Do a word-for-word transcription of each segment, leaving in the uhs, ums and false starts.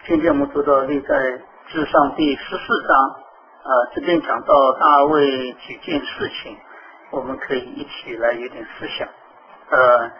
今天我们读到历代志上第十四章，呃，这边讲到大卫几件事情，我们可以一起来有点思想。呃，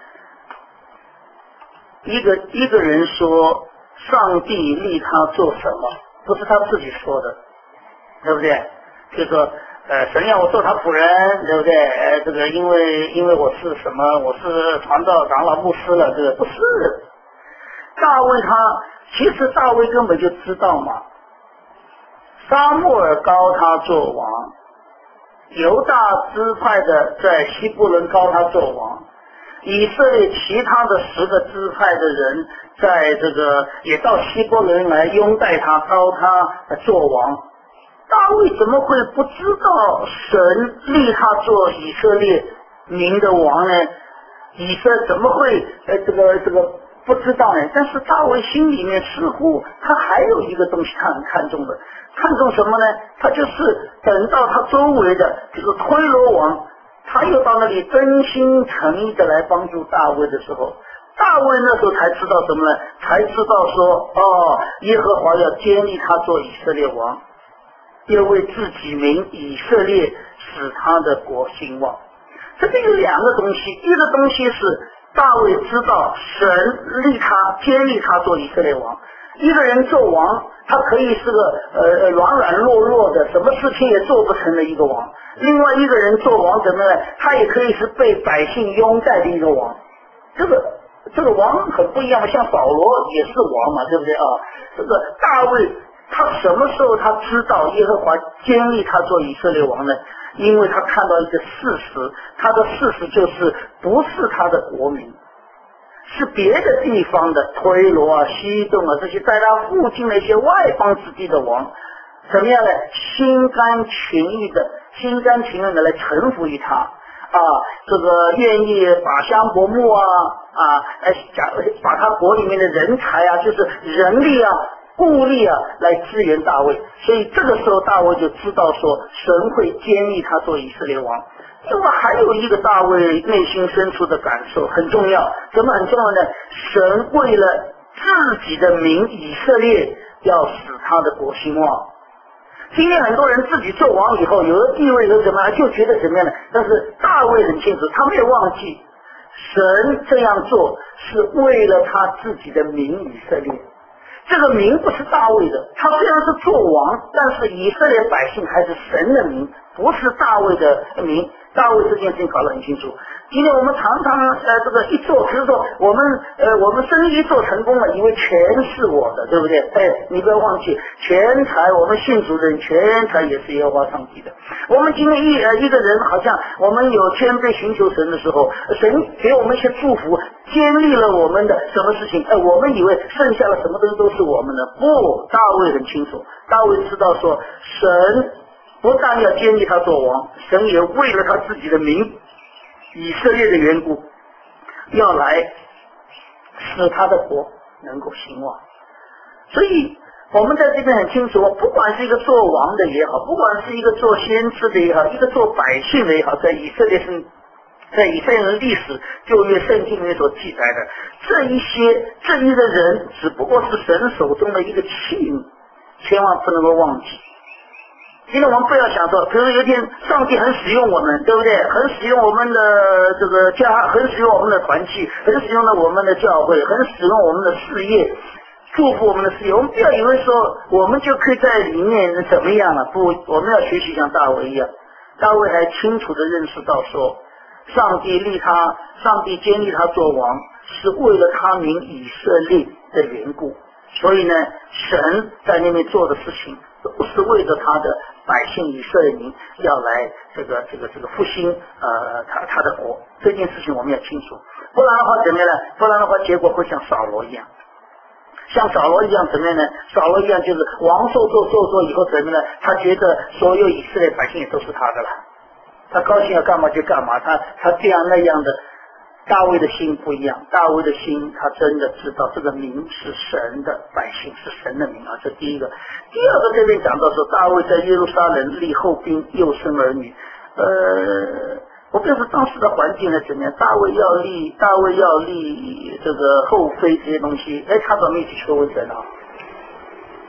一个一个人说上帝立他做什么，不是他自己说的，对不对？就说呃，神要我做他仆人，对不对？呃，这个因为因为我是什么，我是传道长老牧师了，这个不是。大卫他其实大卫根本就知道嘛，撒母耳膏他做王，犹大支派的在希伯伦膏他做王，以色列其他的十个支派的人在这个也到希伯伦来拥戴他，膏他做王。大卫怎么会不知道神立他做以色列民的王呢？以色列怎么会呃这个这个不知道呢？但是大卫心里面似乎他还有一个东西他很看重的，看重什么呢？他就是等到他周围的这个推罗王，他又到那里真心诚意的来帮助大卫的时候，大卫那时候才知道什么呢？才知道说，哦，耶和华要建立他做以色列王，要为自己民以色列使他的国兴旺。这边有两个东西，一个东西是大卫知道神立他建立他做以色列王，一个人做王他可以是个呃软软弱弱的，什么事情也做不成的一个王，另外一个人做王怎么呢？他也可以是被百姓拥戴的一个王。这个这个王很不一样，像扫罗也是王嘛，对不对啊？这个大卫他什么时候他知道耶和华建立他做以色列王呢？因为他看到一个事实，他的事实就是不是他的国民，是别的地方的推罗啊、西顿啊这些在他附近的一些外邦之地的王，怎么样呢？心甘情愿的、心甘情愿的来臣服于他啊，这个愿意把香柏木啊啊，哎，把他国里面的人才啊，就是人力啊。故力啊来支援大卫，所以这个时候大卫就知道说神会建立他做以色列王。另外还有一个大卫内心深处的感受很重要，什么很重要呢？神为了自己的民以色列要使他的国兴旺。今天很多人自己做王以后有了地位有什么就觉得怎么样呢？但是大卫很清楚，他没有忘记神这样做是为了他自己的民以色列。这个民不是大卫的，他虽然是做王，但是以色列百姓还是神的民，不是大卫的民。大卫这件事情搞得很清楚。今天我们常常呃这个一做，比如说我们呃我们生意做成功了，以为全是我的，对不对？哎，你不要忘记，全财我们信主的人全财也是耶和华上帝的。我们今天一呃一个人好像我们有谦卑寻求神的时候，神给我们一些祝福，建立了我们的什么事情？哎，我们以为剩下的什么东西都是我们的，不，大卫很清楚，大卫知道说神不但要建立他做王，神也为了他自己的民以色列的缘故，要来使他的国能够兴旺。所以我们在这边很清楚，不管是一个做王的也好，不管是一个做先知的也好，一个做百姓的也好，在以色列是在以色列的历史旧约圣经里面所记载的这一些这一个人只不过是神手中的一个器皿，千万不能够忘记。今天我们不要想说，比如说有一天上帝很使用我们，对不对？很使用我们的这个家，很使用我们的团契，很使用了我们的教会，很使用我们的事业，祝福我们的事业。我们不要以为说我们就可以在里面怎么样了，不，我们要学习像大卫一样。大卫还清楚地认识到说，上帝立他，上帝建立他做王，是为了他民以色列的缘故。所以呢，神在那边做的事情都是为了他的百姓以色列民要来这个这个这个复兴呃他他的国。这件事情我们要清楚，不然的话怎么样呢？不然的话结果会像扫罗一样，像扫罗一样怎么样呢？扫罗一样就是王做做做做以后怎么样呢？他觉得所有以色列百姓也都是他的了，他高兴要干嘛就干嘛，他他这样那样的。大卫的心不一样，大卫的心他真的知道这个民是神的百姓，是神的民啊，这第一个。第二个这边讲到说，大卫在耶路撒冷立后兵，又生儿女。呃，我不知道是当时的环境是怎么样，大卫要立，大卫要立这个后妃这些东西，哎，他怎么一起求问神啊？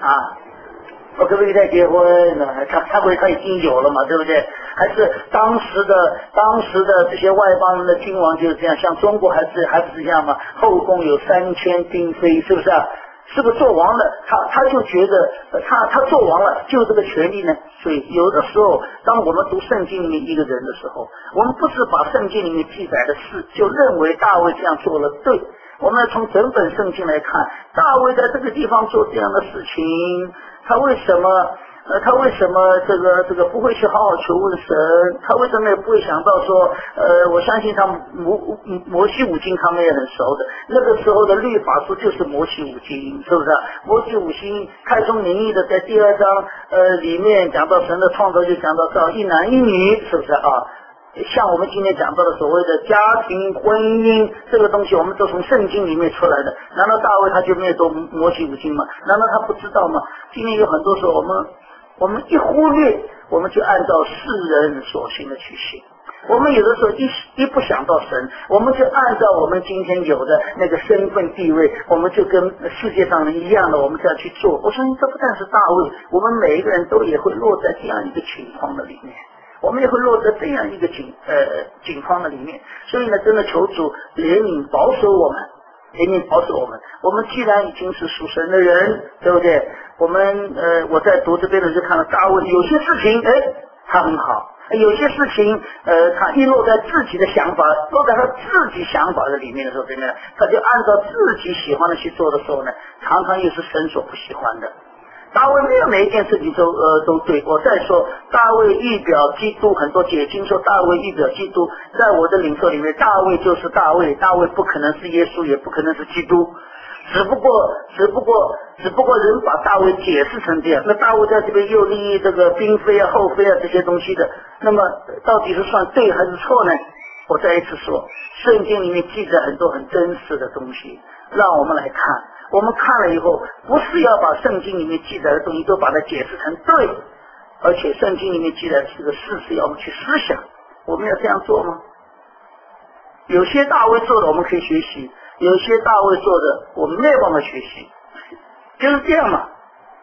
啊，我可不可以再结婚呢？他他会他已经有了嘛，对不对？还是当时的当时的这些外邦人的君王就是这样，像中国还是还不是这样吗？后宫有三千嫔妃，是不是啊？是不是做王了？他他就觉得他他做王了，就这个权利呢。所以有的时候，当我们读圣经里面一个人的时候，我们不是把圣经里面记载的事就认为大卫这样做了对。我们要从整本圣经来看，大卫在这个地方做这样的事情，他为什么？呃，他为什么这个这个不会去好好求问神？他为什么也不会想到说，呃，我相信他摩摩西五经他们也很熟的，那个时候的律法书就是摩西五经，是不是？摩西五经开宗明义的在第二章呃里面讲到神的创造，就讲到到一男一女，是不是啊？像我们今天讲到的所谓的家庭婚姻这个东西，我们都从圣经里面出来的。难道大卫他就没有读摩西五经吗？难道他不知道吗？今天有很多时候我们我们一忽略，我们就按照世人所行的去行。我们有的时候一一不想到神，我们就按照我们今天有的那个身份地位，我们就跟世界上人一样的，我们这样去做。我相信这不但是大卫，我们每一个人都也会落在这样一个情况的里面。我们也会落在这样一个境呃境况的里面，所以呢，真的求主怜悯保守我们，怜悯保守我们。我们既然已经是属神的人，对不对？我们呃我在读这边的就看到大卫有些事情，哎，他很好；有些事情，呃，他一落在自己的想法，落在他自己想法的里面的时候，怎么样？他就按照自己喜欢的去做的时候呢，常常又是神所不喜欢的。大卫没有每一件事情都呃都对。我再说，大卫预表基督，很多解经说大卫预表基督，在我的领受里面，大卫就是大卫，大卫不可能是耶稣，也不可能是基督，只不过只不过只不过人把大卫解释成这样。那大卫在这边又立这个嫔妃啊、后妃啊这些东西的，那么到底是算对还是错呢？我再一次说，圣经里面记载很多很真实的东西，让我们来看。我们看了以后，不是要把圣经里面记载的东西都把它解释成对，而且圣经里面记载的这个事实要我们去思想，我们要这样做吗？有些大卫做的我们可以学习，有些大卫做的我们没有办法学习，就是这样嘛，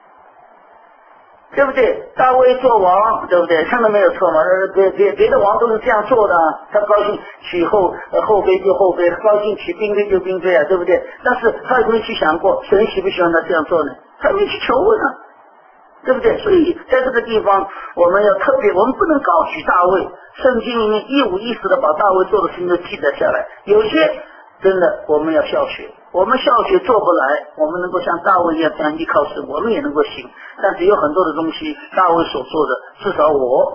对不对？大卫做王，对不对？看到没有错嘛？别别别的王都是这样做的，他高兴娶后呃后妃就后妃，高兴娶嫔妃就嫔妃啊，对不对？但是他有没有去想过神喜不喜欢他这样做呢？他没去求问啊，对不对？所以在这个地方我们要特别，我们不能高举大卫，圣经里面一五一十的把大卫做的事情都记载下来，有些真的我们要效学。我们效学做不来，我们能够像大卫一样这样依靠神，我们也能够行。但是有很多的东西，大卫所做的，至少我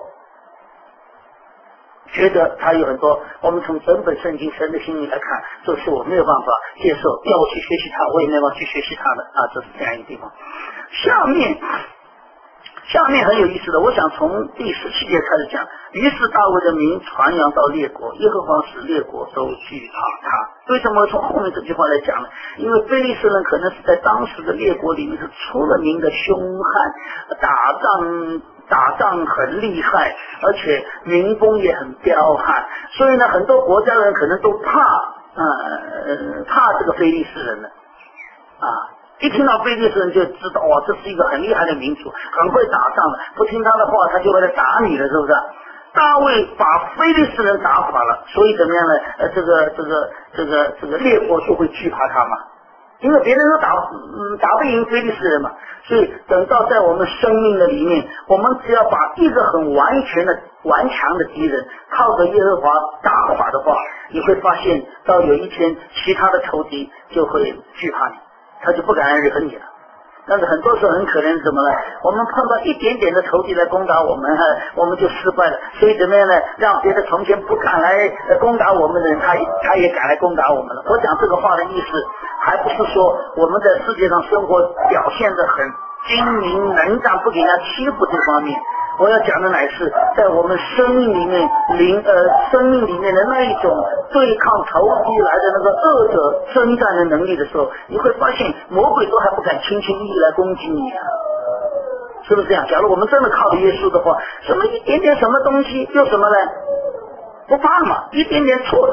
觉得他有很多，我们从整本圣经神的心意来看，这是我没有办法接受，要我去学习他，我也没有办法去学习他的啊，这是这样一个地方。下面下面很有意思的，我想从第十七节开始讲。于是大卫的名传扬到列国，耶和华使列国都惧怕他。为什么从后面这句话来讲呢？因为非利士人可能是在当时的列国里面是出了名的凶悍，打仗打仗很厉害，而且民风也很彪悍，所以呢，很多国家人可能都怕呃怕这个非利士人呢啊。一听到非利士人就知道，哇，这是一个很厉害的民族，很会打仗的，不听他的话他就会来打你了，是不是？大卫把非利士人打垮了，所以怎么样呢？呃，这个这个这个这个列国就会惧怕他嘛，因为别人都打嗯打不赢非利士人嘛，所以等到在我们生命的里面，我们只要把一个很完全的顽强的敌人靠着耶和华打垮的话，你会发现到有一天其他的仇敌就会惧怕你，他就不敢惹你了。但是很多时候很可怜怎么了？我们碰到一点点的仇敌来攻打我们，我们就失败了。所以怎么样呢？让别的从前不敢来攻打我们的人，他他也敢来攻打我们了。我讲这个话的意思，还不是说我们在世界上生活表现得很精明能干，不给人家欺负这方面。我要讲的乃是在我们生命里面灵呃生命里面的那一种对抗仇敌来的那个恶者征战的能力的时候，你会发现魔鬼都还不敢轻轻易易来攻击你啊，是不是这样？假如我们真的靠耶稣的话，什么一点点什么东西又什么呢？不怕嘛，一点点挫折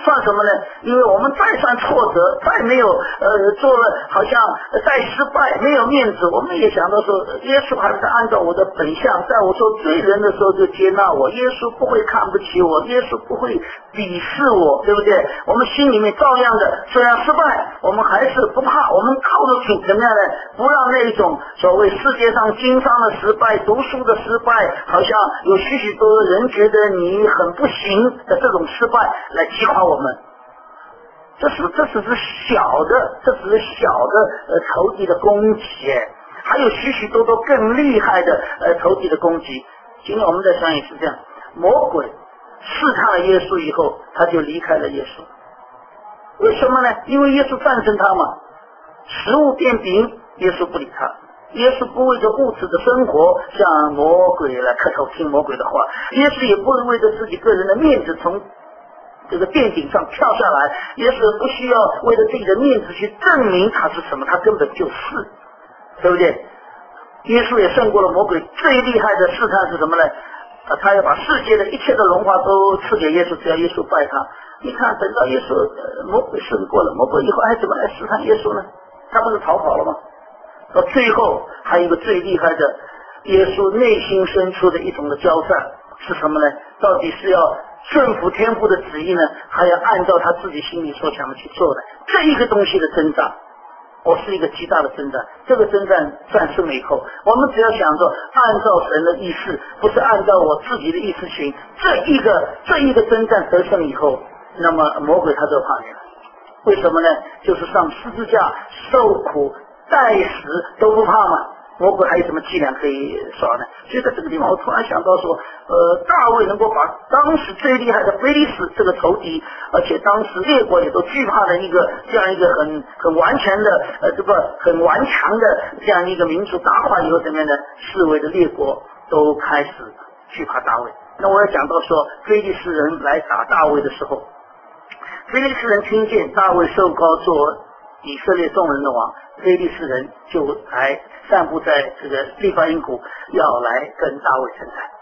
算什么呢？因为我们再算挫折，再没有呃做了好像再失败，没有面子，我们也想到说，耶稣还是按照我的本相，在我做罪人的时候就接纳我，耶稣不会看不起我，耶稣不会鄙视我，对不对？我们心里面照样的，虽然失败，我们还是不怕，我们靠着主怎么样呢？不让那一种所谓世界上经商的失败、读书的失败，好像有许许多多人觉得你很不行的这种失败来击垮我们。这是这只是小的，这只是小的呃仇敌的攻击，还有许许多多更厉害的呃仇敌的攻击。今天我们在想也是这样，魔鬼试探了耶稣以后，他就离开了耶稣。为什么呢？因为耶稣战胜他嘛，食物变饼，耶稣不理他。耶稣不为着物质的生活向魔鬼来磕头听魔鬼的话，耶稣也不会为着自己个人的面子从这个殿顶上跳下来，耶稣不需要为了自己的面子去证明他是什么，他根本就是，对不对？耶稣也胜过了魔鬼。最厉害的试探是什么呢？他要把世界的一切的荣华都赐给耶稣，只要耶稣拜他。你看，等到耶稣、呃、魔鬼胜过了，魔鬼以后还怎么来试探耶稣呢？他不是逃跑了吗？到最后还有一个最厉害的，耶稣内心深处的一种的交战是什么呢？到底是要顺服天父的旨意呢，还要按照他自己心里所想的去做的？这一个东西的挣扎，我、哦、是一个极大的征战。这个征战战胜了以后，我们只要想着按照神的意思，不是按照我自己的意思行。这一个这一个征战得胜以后，那么魔鬼他就怕你了。为什么呢？就是上十字架受苦待死都不怕嘛。魔鬼还有什么伎俩可以耍呢？所以在这个地方我突然想到说，呃，大卫能够把当时最厉害的非利士这个仇敌，而且当时列国也都惧怕的一个这样一个很很完全的呃这个很顽强的这样一个民族打垮以后，怎么样呢？四围的列国都开始惧怕大卫。那我要讲到说，非利士人来打大卫的时候，非利士人听见大卫受膏做以色列众人的王，非利士人就来散布在这个利巴因谷，要来跟大卫征战。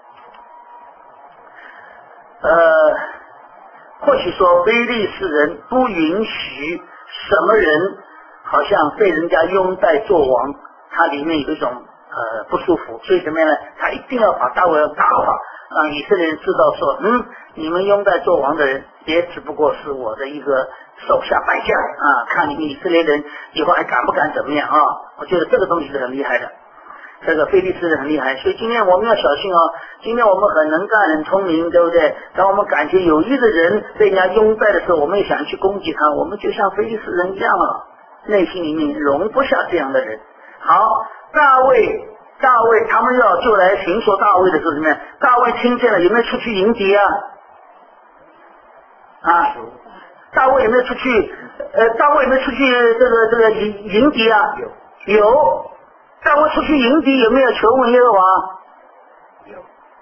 呃，或许说非利士人不允许什么人好像被人家拥戴做王，他里面有一种呃不舒服，所以怎么样呢？他一定要把大卫打垮，让以色列人知道说，嗯，你们拥戴做王的人也只不过是我的一个手下败将啊！看你们以色列人以后还敢不敢怎么样啊？我觉得这个东西是很厉害的，这个非利士人很厉害，所以今天我们要小心哦。今天我们很能干、很聪明，对不对？当我们感觉有一个人被人家拥戴的时候，我们也想去攻击他，我们就像非利士人一样啊，内心里面容不下这样的人。好，大卫，大卫他们要就来寻索大卫的时候，怎么样？大卫听见了，有没有出去迎敌啊？啊？大卫有没有出去？呃，大卫有没有出去这个这个迎迎敌啊？有，有。大卫出去迎敌有没有求问耶和华？有。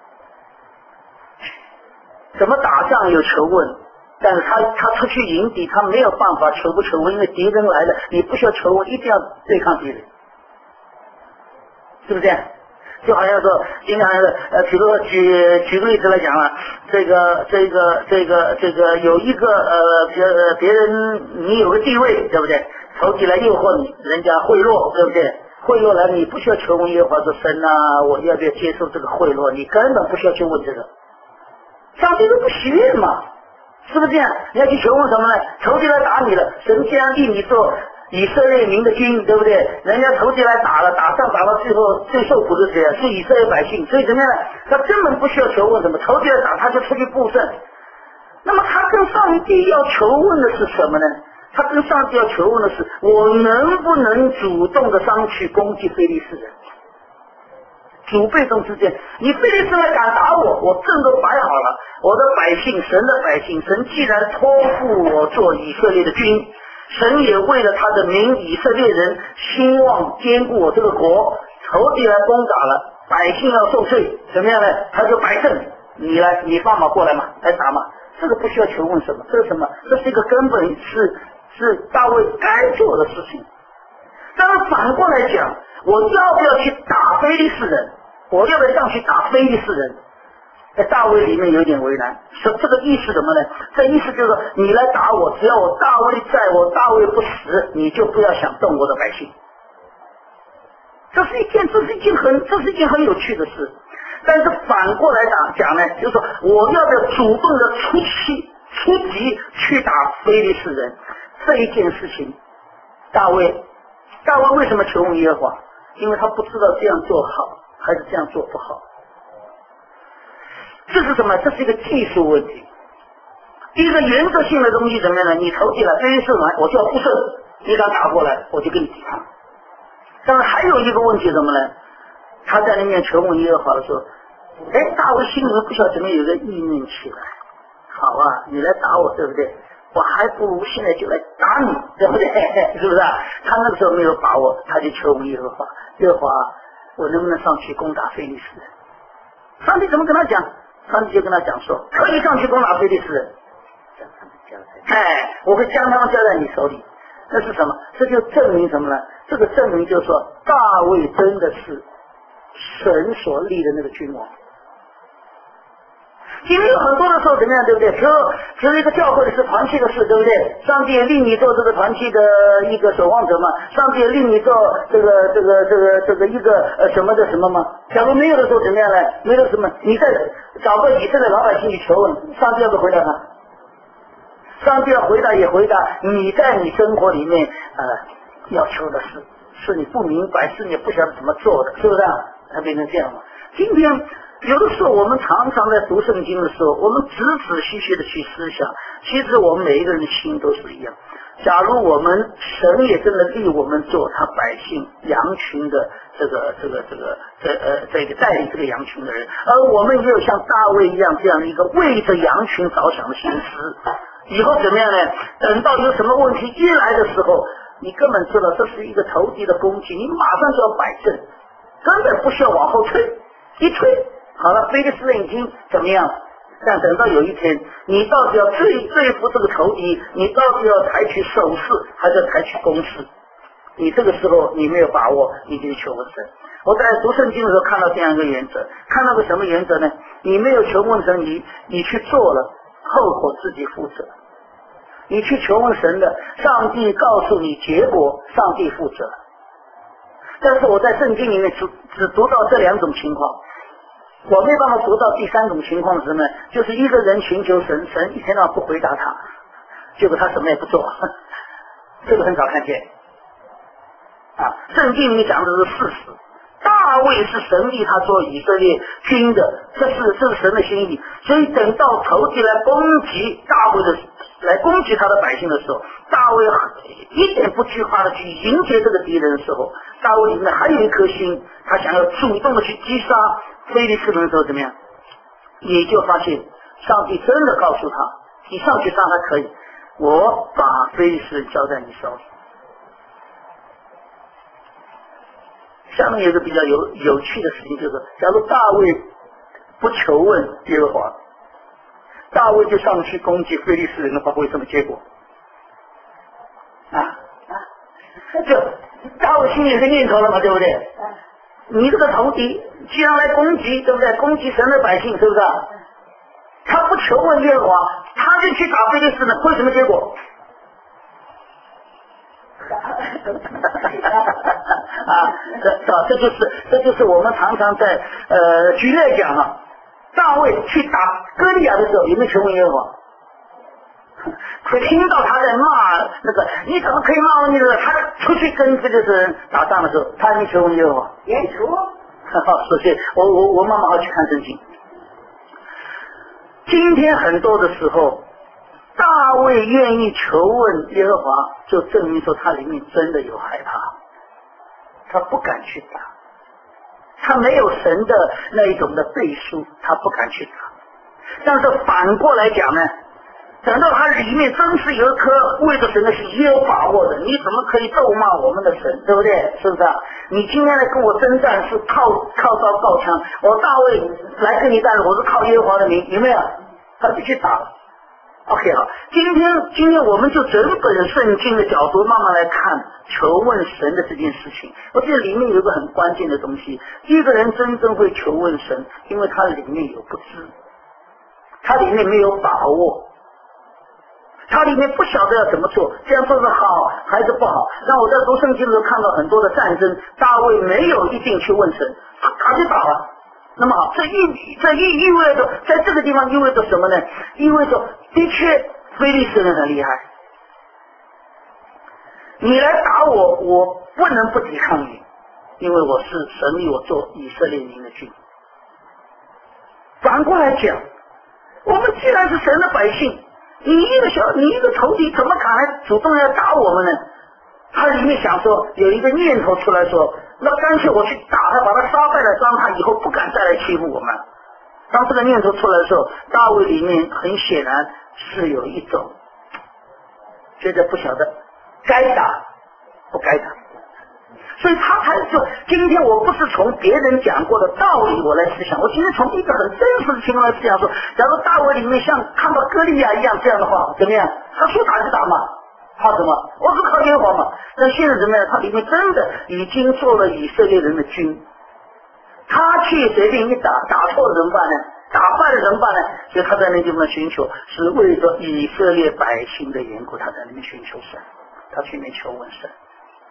怎么打仗有求问？但是他他出去迎敌，他没有办法求不求问，因为敌人来了，你不需要求问，一定要对抗敌人，是不是这样？就好像说，经常呃，比如说举举个例子来讲了，这个这个这个这个有一个呃别别人你有个地位，对不对？仇敌来诱惑你，人家贿赂，对不对？贿赂来你不需要求问耶和华说神啊，我要不要接受这个贿赂？你根本不需要去问这个，上帝都不喜悦嘛，是不是这样？你要去求问什么呢？仇敌来打你了，神既然立你做以色列民的君，对不对？人家仇敌来打了，打仗打到最后最受苦的谁啊？是以色列百姓。所以怎么样呢？他根本不需要求问什么，仇敌来打他就出去布阵。那么他跟上帝要求问的是什么呢？他跟上帝要求问的是，我能不能主动的上去攻击非利士人？主被动之间，你非利士人敢打我，我阵都摆好了，我的百姓，神的百姓，神既然托付我做以色列的君，神也为了他的民以色列人兴旺坚固我这个国，仇敌来攻打了，百姓要受罪，怎么样呢？他就摆阵，你来，你放马过来嘛，来打嘛，这个不需要求问什么，这是什么？这是一个根本是是大卫该做的事情。但是反过来讲，我要不要去打非利士人？我要不要上去打非利士人？ 在大卫里面有点为难，是这个意思什么呢？这意思就是说，你来打我，只要我大卫在，我大卫不死，你就不要想动我的百姓。这是一件，这是一件很，这是一件很有趣的事。但是反过来讲讲呢，就是说，我要的主动的出击、出击去打非利士人这一件事情，大卫，大卫为什么求问耶和华？因为他不知道这样做好还是这样做不好。这是什么？这是一个技术问题。一个原则性的东西怎么样呢？你投进来非利士人，我就要不胜，你敢打过来，我就跟你抵抗。但是还有一个问题什么呢？他在那面求问耶和华的时候，哎，大卫心里面不晓得怎么有个意念起来，好啊，你来打我，对不对？我还不如现在就来打你，对不对？是不是啊？他那个时候没有把握，他就求问耶和华，耶和华，我能不能上去攻打非利士人？上帝怎么跟他讲？上帝就跟他讲说，可以上去攻打非利士人，将他们交在，哎，我会将他们交在你手里。那是什么？这就证明什么呢？这个证明就是说，大卫真的是神所立的那个君王。因为有很多的时候怎么样，对不对？只有只有一个教会的是团契的事，对不对？上帝令你做这个团契的一个守望者嘛，上帝令你做这个这个这个这个一个呃什么的什么嘛。假如没有的时候怎么样呢？没有什么，你再找个以色列老百姓去求问，上帝要不回答他？上帝要回答也回答你在你生活里面呃要求的事，是你不明白，是你不晓得怎么做的，是不是啊？它变成这样了。今天有的时候我们常常在读圣经的时候，我们仔仔细细的去思想，其实我们每一个人的心都是一样。假如我们神也真的立我们做他百姓羊群的这个这个这个这呃这个带领这个羊群的人，而我们也有像大卫一样这样一个为着羊群着想的心思，以后怎么样呢？等到有什么问题一来的时候，你根本知道这是一个投敌的攻击，你马上就要摆正，根本不需要往后退，一退好了，非利士人已经怎么样？但等到有一天，你到底要对对付这个仇敌，你到底要采取守势，还是要采取攻势？你这个时候你没有把握，你就求问神。我在读圣经的时候看到这样一个原则，看到个什么原则呢？你没有求问神，你你去做了，后果自己负责。你去求问神的，上帝告诉你结果，上帝负责。但是我在圣经里面只只读到这两种情况。我没办法读到第三种情况是什么？就是一个人寻求神，神一天到晚不回答他，结果他什么也不做，这个很少看见。啊，圣经里讲的是事实。大卫是神立他做以色列君的，这是这是神的心意。所以等到仇敌来攻击大卫的，来攻击他的百姓的时候，大卫一点不惧怕的去迎接这个敌人的时候，大卫里面还有一颗心，他想要主动的去击杀非利士人的时候怎么样？你就发现上帝真的告诉他，你上去杀他可以，我把非利士人交在你手里。下面有一个比较有有趣的事情，就是假如大卫不求问耶和华，大卫就上去攻击非利士人的话，会有什么结果？啊啊！就大卫心里有个念头了嘛，对不对？你这个仇敌既然来攻击，对不对？攻击神的百姓，是不是？他不求问耶和华，他就去打非利士人，会什么结果？啊，这这这就是这就是我们常常在呃举例讲啊，大卫去打歌利亚的时候，有没有求问耶和华？可听到他在骂那个，你怎么可以骂我？你的他出去跟这个人打仗的时候，他没求问耶和华， 也求。 好，首先我我我慢慢好去看圣经。今天很多的时候，大卫愿意求问耶和华，就证明说他里面真的有害怕，他不敢去打，他没有神的那一种的背书，他不敢去打。但是反过来讲呢，等到他里面真是有一颗为着神的心也有把握的，你怎么可以咒骂我们的神，对不对？是不是啊？你今天来跟我征战是靠靠刀靠枪，我大卫来跟你战，我是靠耶和华的名，有没有？他就去打了。OK 好，今天今天我们就整本圣经的角度慢慢来看求问神的这件事情。我觉得里面有一个很关键的东西，一个人真正会求问神，因为他里面有不知， 他里面没有把握，他里面不晓得要怎么做，这样做是好还是不好。那我在读圣经的时候看到很多的战争，大卫没有一定去问神，他打就打了。那么好，这意这意意味着，在这个地方意味着什么呢？意味着的确非利士人很厉害，你来打我，我不能不抵抗你，因为我是神立我做以色列民的君。反过来讲，我们既然是神的百姓，你一个小你一个仇敌怎么敢来主动要打我们呢？他里面想说，有一个念头出来说，那干脆我去打他，把他杀败了，让他以后不敢再来欺负我们。当这个念头出来的时候，大卫里面很显然是有一种觉得不晓得该打不该打，所以他才说，今天我不是从别人讲过的道理我来思想，我今天从一个很真实的情况来思想说，假如大卫里面像看到歌利亚一样这样的话，怎么样？他说打就打嘛，怕什么？我是靠耶和华嘛。但现在怎么样？他里面真的已经做了以色列人的君，他去随便一打，打错了怎么办呢？打败了怎么办呢？所以他在那地方寻求，是为了以色列百姓的缘故，他在那边寻求神，他去那边求问神，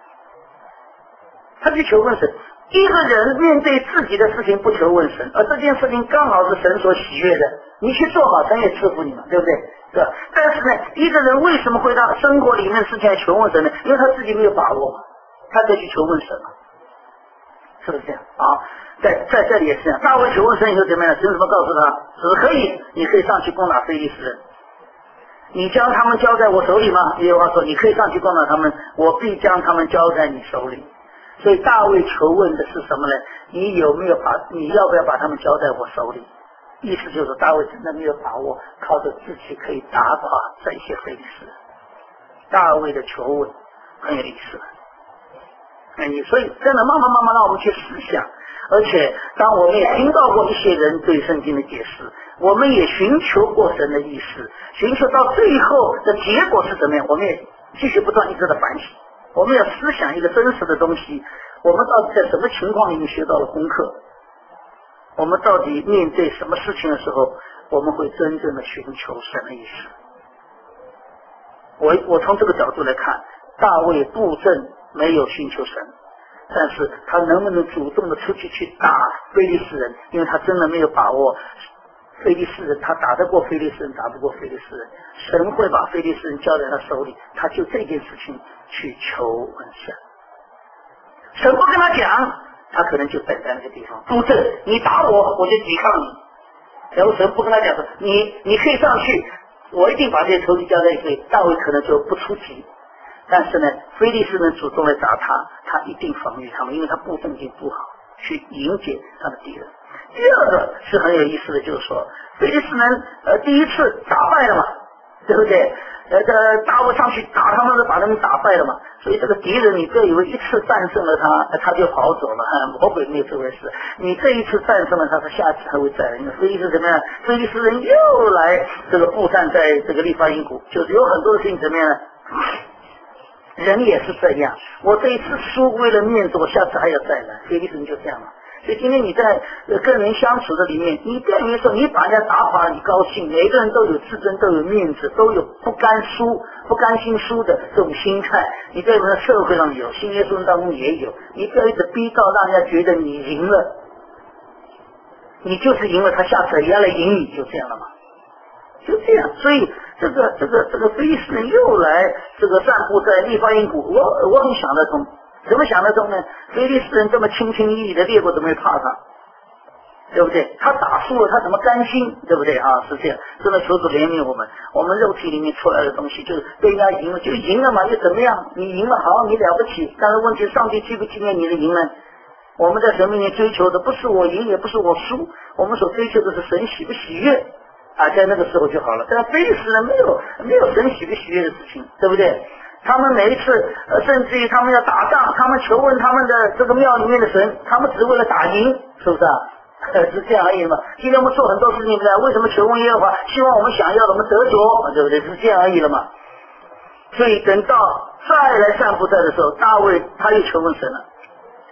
他去求问神。一个人面对自己的事情不求问神，而这件事情刚好是神所喜悦的，你去做好，神也赐福你嘛，对不对？对吧？但是呢，一个人为什么会到生活里面事情来求问神呢？因为他自己没有把握嘛，他再去求问神嘛，是不是这样啊？在在这里也是这样，大卫求问神以后怎么样？神怎么告诉他？只可以，你可以上去攻打非利士人。你将他们交在我手里吗？耶和华说，你可以上去攻打他们，我必将他们交在你手里。所以大卫求问的是什么呢？你有没有把你要不要把他们交在我手里？意思就是大卫真的没有把握，靠着自己可以打垮这些非利士人。大卫的求问很有意思，哎，所以真的慢慢慢慢让我们去思想。而且当我们也听到过一些人对圣经的解释，我们也寻求过神的意思，寻求到最后的结果是怎么样，我们也继续不断一直的反省。我们要思想一个真实的东西，我们到底在什么情况里面学到了功课，我们到底面对什么事情的时候，我们会真正的寻求神的意思。我我从这个角度来看，大卫布阵没有寻求神，但是他能不能主动的出去去打非利士人，因为他真的没有把握非利士人，他打得过非利士人，打不过非利士人，神会把非利士人交在他手里，他就这件事情去求问神。神不跟他讲，他可能就等在那个地方布阵，你打我我就抵抗你。然后神不跟他讲说，你你可以上去，我一定把这些仇敌交在你手里，大卫可能就不出击。但是呢，非利士人主动来打他，他一定防御他们，因为他布阵已经布好，去迎接他的敌人。第二个是很有意思的，就是说非利士人呃第一次打败了嘛，对不对？呃，这大卫上去打他们，是把他们打败了嘛。所以这个敌人，你不要以为一次战胜了他，他就跑走了，魔鬼没有这回事。你这一次战胜了他，他下次还会再来。因为非利士怎么样？非利士人又来这个布战在这个利法因谷，就是有很多的事情怎么样呢？人也是这样，我这一次输为了面子，我下次还要再来。非利士人就这样了。所以今天你在跟人相处的里面，你不要以为说你把人家打垮了你高兴，每个人都有自尊，都有面子，都有不甘输不甘心输的这种心态，你在我们的社会上有，新约书当中也有。你不要一直逼到让人家觉得你赢了，你就是赢了，他下次也要来赢你，就这样了嘛，就这样。所以这个这个这个非利士人又来这个散布在利法因谷，我我很想得通。怎么想得通呢？非利士人这么轻轻易易的列国怎么会怕他？对不对？他打输了，他怎么甘心？对不对啊？是这样。真的求主怜悯我们，我们肉体里面出来的东西，就是被人家赢了就赢了嘛，又怎么样？你赢了好，你了不起。但是问题，上帝纪不纪念你的赢呢？我们在神面前追求的不是我赢，也不是我输，我们所追求的是神喜不喜悦啊，在那个时候就好了。但非利士人没有没有神喜不喜悦的事情，对不对？他们每一次，呃，甚至于他们要打仗，他们求问他们的这个庙里面的神，他们只是为了打赢，是不是啊？是这样而已嘛。今天我们做很多事情，为什么求问耶和华？希望我们想要的我们得着，对不对？是这样而已了嘛。所以等到再来散布在的时候，大卫他又求问神了。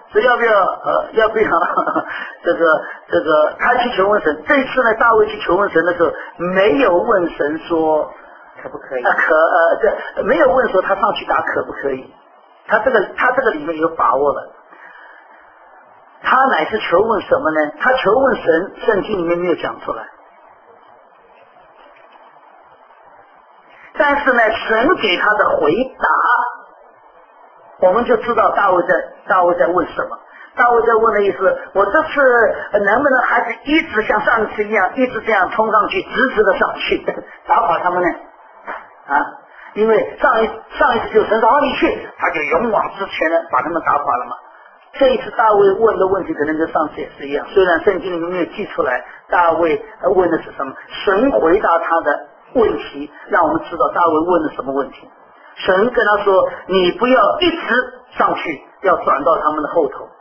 说要不要呃要不要这个这个他去求问神。这一次呢，大卫去求问神的时候，没有问神说可不可以？ 啊可呃这没有问说他上去打可不可以？他这个他这个里面有把握了。他乃是求问什么呢？他求问神，圣经里面没有讲出来。但是呢，神给他的回答，我们就知道大卫在大卫在问什么。大卫在问的意思，我这次能不能还是一直像上一次一样，一直这样冲上去，直直的上去，打垮他们呢？啊，因为上一上一次就神说你去，他就勇往直前的把他们打垮了嘛。这一次大卫问的问题可能跟上次也是一样，虽然圣经里面没有记出来，大卫问的是什么，神回答他的问题，让我们知道大卫问的什么问题。神跟他说，你不要一直上去，要转到他们的后头。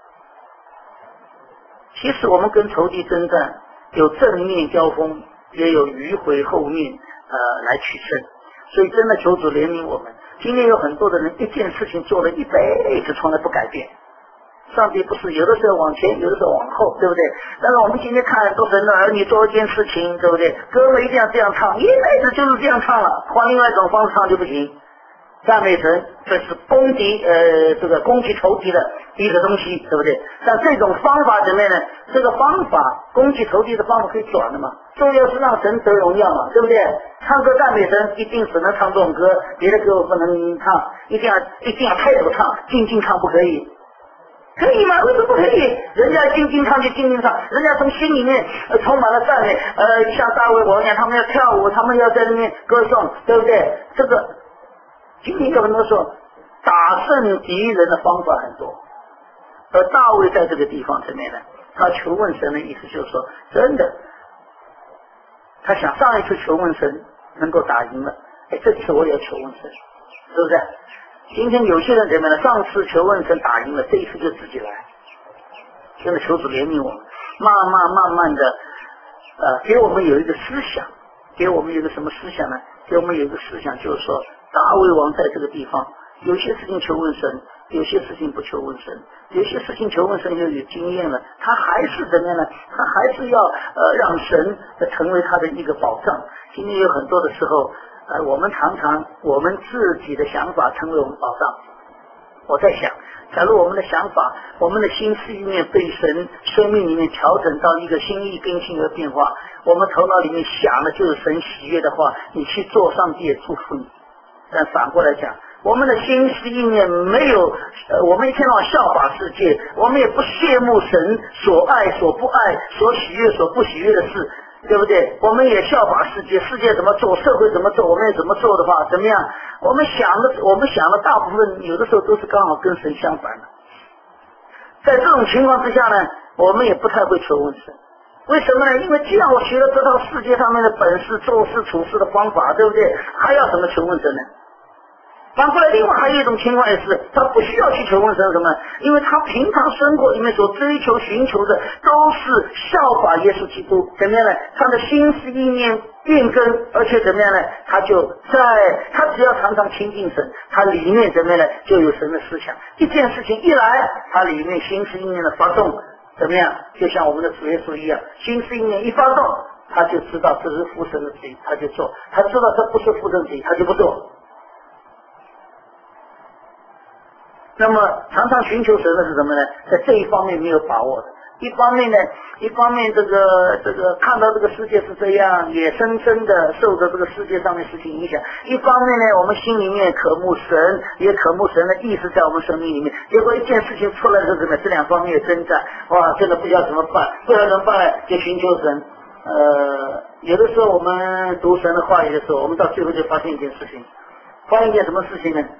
其实我们跟仇敌征战，有正面交锋，也有迂回后面呃来取胜。所以真的求主怜悯我们。今天有很多的人一件事情做了一辈子，从来不改变。上帝不是有的时候往前，有的时候往后，对不对？但是我们今天看很多神的儿女做一件事情，对不对？歌们一定要这样唱，一辈子就是这样唱了，换另外一种方式唱就不行。赞美神，这是攻击呃这个攻击仇敌的一个东西，对不对？但这种方法怎么样呢？这个方法攻击仇敌的方法可以转的嘛？重要是让神得荣耀嘛，对不对？唱歌赞美神一定只能唱这种歌，别的歌我不能唱，一定要一定要开口唱，静静唱不可以。可以吗？为什么不可以？人家静静唱就静静唱，人家从心里面、呃、充满了赞美，呃，像大卫王一样，他们要跳舞，他们要在那边歌颂，对不对？这个今天有很多说打胜敌人的方法很多，而大卫在这个地方怎么样呢？他求问神的意思就是说，真的，他想上一次求问神能够打赢了，哎，这次我也要求问神，是不是？今天有些人怎么样？上次求问神打赢了，这一次就自己来。现在求主怜悯我们，慢慢慢慢的，呃，给我们有一个思想，给我们有一个什么思想呢？给我们有一个思想，就是说，大卫王在这个地方，有些事情求问神，有些事情不求问神，有些事情求问神就有经验了，他还是怎么样呢？他还是要呃让神成为他的一个保障。今天有很多的时候。呃，我们常常我们自己的想法成为我们保障。我在想，假如我们的想法，我们的心思意念被神生命里面调整到一个心意更新而变化，我们头脑里面想的就是神喜悦的话，你去做，上帝也祝福你。但反过来讲，我们的心思意念没有，呃，我们一天到晚效法世界，我们也不羡慕神所爱所不爱，所喜悦所不喜悦的事。对不对？我们也效法世界，世界怎么做，社会怎么做，我们也怎么做的话，怎么样？我们想的，我们想的大部分有的时候都是刚好跟神相反的。在这种情况之下呢，我们也不太会求问神。为什么呢？因为既然我学了这套世界上面的本事、做事处事的方法，对不对？还要怎么求问神呢？反过来，另外还有一种情况也是，他不需要去求问神什么，因为他平常生活里面所追求、寻求的都是效法耶稣基督，怎么样呢？他的心思意念变更，而且怎么样呢？他就在他只要常常亲近神，他里面怎么样呢？就有神的思想。一件事情一来，他里面心思意念的发动，怎么样？就像我们的主耶稣一样，心思意念一发动，他就知道这是父神的旨意，他就做；他知道这不是父神的旨意，他就不做。那么常常寻求神的是什么呢？在这一方面没有把握的。一方面呢，一方面这个这个看到这个世界是这样，也深深的受着这个世界上面事情影响。一方面呢，我们心里面渴慕神，也渴慕神的意思在我们生命里面。结果一件事情出来是什么？这两方面征战，哇，真的不知道怎么办，不知道怎么办，就寻求神。呃，有的时候我们读神的话语的时候，我们到最后就发现一件事情，发现一件什么事情呢？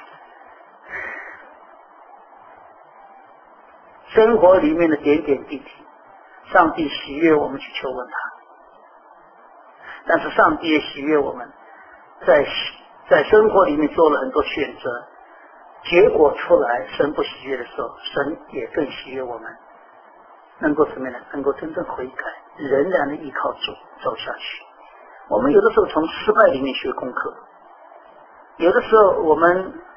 生活里面的点点滴滴，上帝喜悦我们去求问他，但是上帝也喜悦我们在在生活里面做了很多选择，结果出来神不喜悦的时候，神也更喜悦我们能够什么呢？能够真正悔改，仍然的依靠主走下去。我们有的时候从失败里面学功课，有的时候我们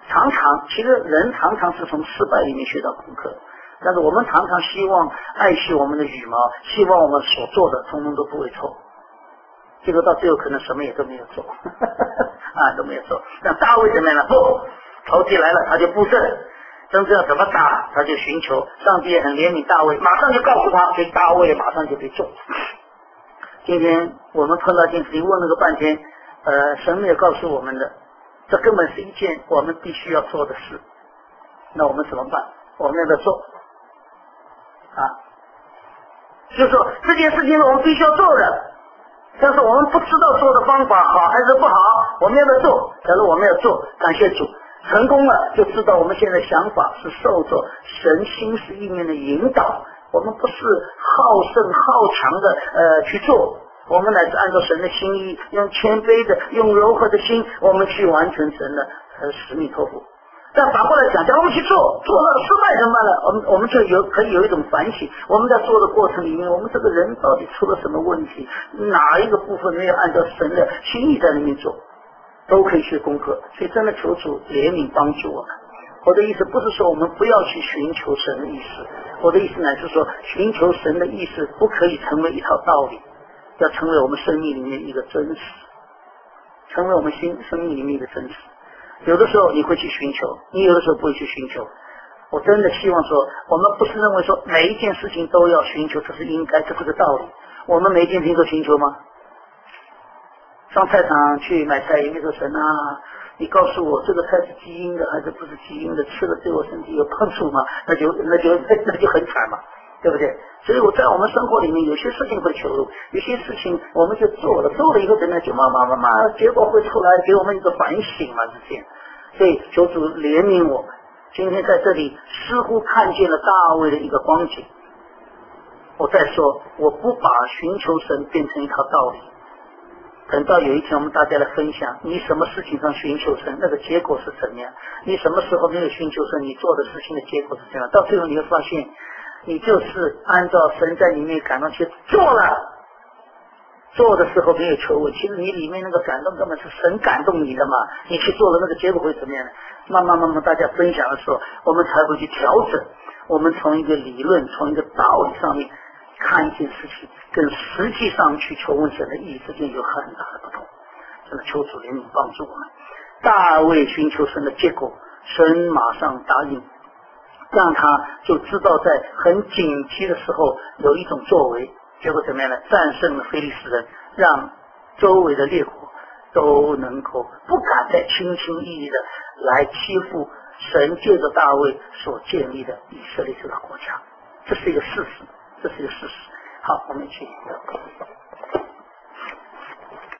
常常其实人常常是从失败里面学到功课，但是我们常常希望爱惜我们的羽毛，希望我们所做的通通都不会错，结果到最后可能什么也都没有做啊，都没有做。那大卫怎么样呢？不，仇敌来了他就布阵，真正要怎么打他就寻求，上帝也很怜悯大卫，马上就告诉他，所以大卫马上就被中。今天我们碰到一件事情问了个半天，呃，神也告诉我们的，这根本是一件我们必须要做的事，那我们怎么办？我们要不要做啊？就是说这件事情是我们必须要做的，但是我们不知道做的方法好还是不好，我们要不要做？假如我们要做，感谢主，成功了就知道我们现在想法是受着神心思意念的引导，我们不是好胜好强的呃去做，我们乃是按照神的心意，用谦卑的用柔和的心，我们去完成神的呃使命托付。但反过来讲，假如我们去做，做了失败怎么办呢？我们我们就有可以有一种反省，我们在做的过程里面，我们这个人到底出了什么问题，哪一个部分没有按照神的心意在里面做，都可以学功课。所以真的求主怜悯帮助我们。我的意思不是说我们不要去寻求神的意思，我的意思乃是说寻求神的意思不可以成为一套道理，要成为我们生命里面一个真实，成为我们心生命里面一个真实。有的时候你会去寻求，你有的时候不会去寻求。我真的希望说，我们不是认为说每一件事情都要寻求，这是应该，这是个道理。我们每一件事情都寻求吗？上菜场去买菜，有没有说神啊，你告诉我这个菜是基因的还是不是基因的，吃了对我身体有帮助吗？那就那就那就很惨嘛，对不对？所以我在我们生活里面有些事情会求助，有些事情我们就做了，做了以后怎么样，就慢慢慢慢结果会出来，给我们一个反省嘛，是这样。所以求主怜悯我们，今天在这里似乎看见了大卫的一个光景。我再说，我不把寻求神变成一套道理，等到有一天我们大家来分享，你什么事情上寻求神，那个结果是怎么样，你什么时候没有寻求神，你做的事情的结果是怎样，到最后你会发现你就是按照神在里面感动去做了，做的时候没有求问，其实你里面那个感动根本是神感动你的嘛，你去做了那个结果会怎么样呢？慢慢慢慢大家分享的时候，我们才会去调整，我们从一个理论从一个道理上面看一件事情，跟实际上去求问神的意义之间有很大的不同。真的求主怜悯帮助我们。大卫寻求神的结果，神马上答应，让他就知道在很紧急的时候有一种作为，结果怎么样呢？战胜了非利士人，让周围的列国都能够不敢再轻轻易易的来欺负神借着大卫所建立的以色列这个国家。这是一个事实，这是一个事实。好，我们一起祷告。